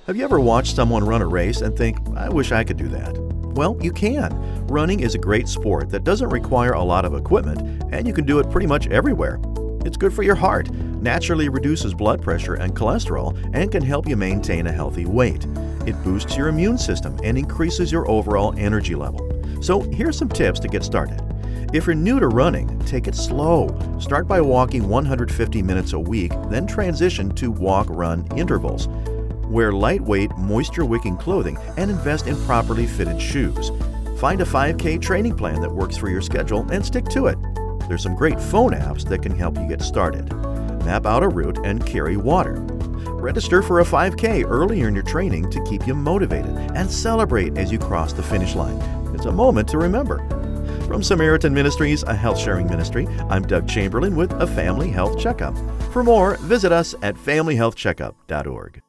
Have you ever watched someone run a race and think, I wish I could do that? Well, you can. Running is a great sport that doesn't require a lot of equipment, and you can do it pretty much everywhere. It's good for your heart, naturally reduces blood pressure and cholesterol, and can help you maintain a healthy weight. It boosts your immune system and increases your overall energy level. So here's some tips to get started. If you're new to running, take it slow. Start by walking 150 minutes a week, then transition to walk-run intervals. Wear lightweight, moisture-wicking clothing and invest in properly fitted shoes. Find a 5K training plan that works for your schedule and stick to it. There's some great phone apps that can help you get started. Map out a route and carry water. Register for a 5K earlier in your training to keep you motivated and celebrate as you cross the finish line. It's a moment to remember. From Samaritan Ministries, a health-sharing ministry, I'm Doug Chamberlain with a Family Health Checkup. For more, visit us at familyhealthcheckup.org.